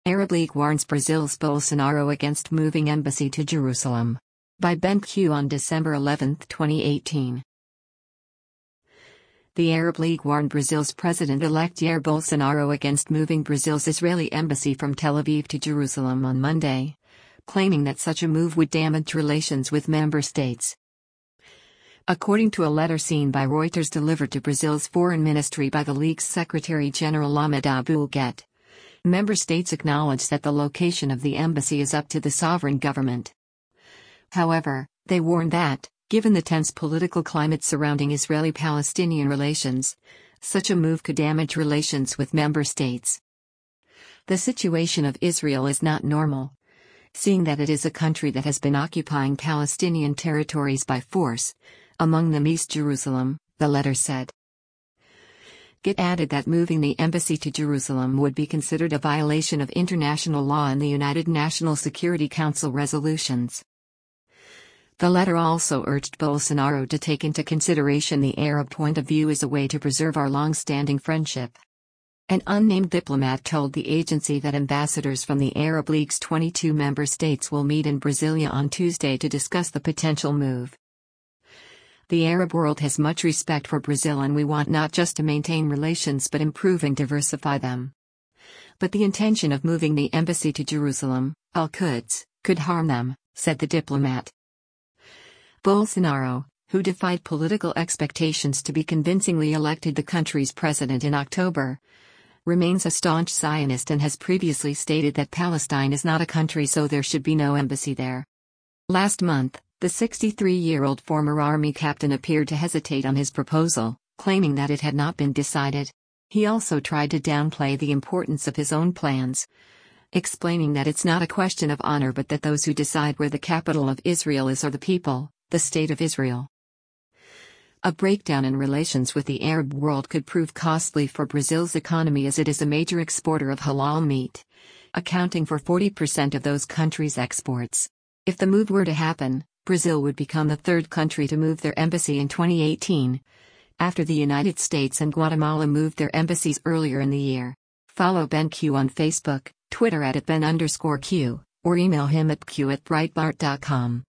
Arab League warns Brazil's Bolsonaro against moving embassy to Jerusalem. By BenQ on December 11, 2018. The Arab League warned Brazil's President-elect Jair Bolsonaro against moving Brazil's Israeli embassy from Tel Aviv to Jerusalem on Monday, claiming that such a move would damage relations with member states. According to a letter seen by Reuters delivered to Brazil's foreign ministry by the League's Secretary-General Ahmed Abul Gheit, member states acknowledge that the location of the embassy is up to the sovereign government. However, they warn that, given the tense political climate surrounding Israeli-Palestinian relations, such a move could damage relations with member states. The situation of Israel is not normal, seeing that it is a country that has been occupying Palestinian territories by force, among them East Jerusalem, the letter said. Gheit added that moving the embassy to Jerusalem would be considered a violation of international law and the United Nations Security Council resolutions. The letter also urged Bolsonaro to take into consideration the Arab point of view as a way to preserve our long-standing friendship. An unnamed diplomat told the agency that ambassadors from the Arab League's 22 member states will meet in Brasilia on Tuesday to discuss the potential move. The Arab world has much respect for Brazil and we want not just to maintain relations but improve and diversify them. But the intention of moving the embassy to Jerusalem, Al-Quds, could harm them, said the diplomat. Bolsonaro, who defied political expectations to be convincingly elected the country's president in October, remains a staunch Zionist and has previously stated that Palestine is not a country so there should be no embassy there. Last month, the 63-year-old former army captain appeared to hesitate on his proposal, claiming that it had not been decided. He also tried to downplay the importance of his own plans, explaining that it's not a question of honor but that those who decide where the capital of Israel is are the people, the State of Israel. A breakdown in relations with the Arab world could prove costly for Brazil's economy as it is a major exporter of halal meat, accounting for 40% of those countries' exports. If the move were to happen, Brazil would become the third country to move their embassy in 2018, after the United States and Guatemala moved their embassies earlier in the year. Follow BenQ on Facebook, Twitter @Ben_Q, or email him at q@breitbart.com.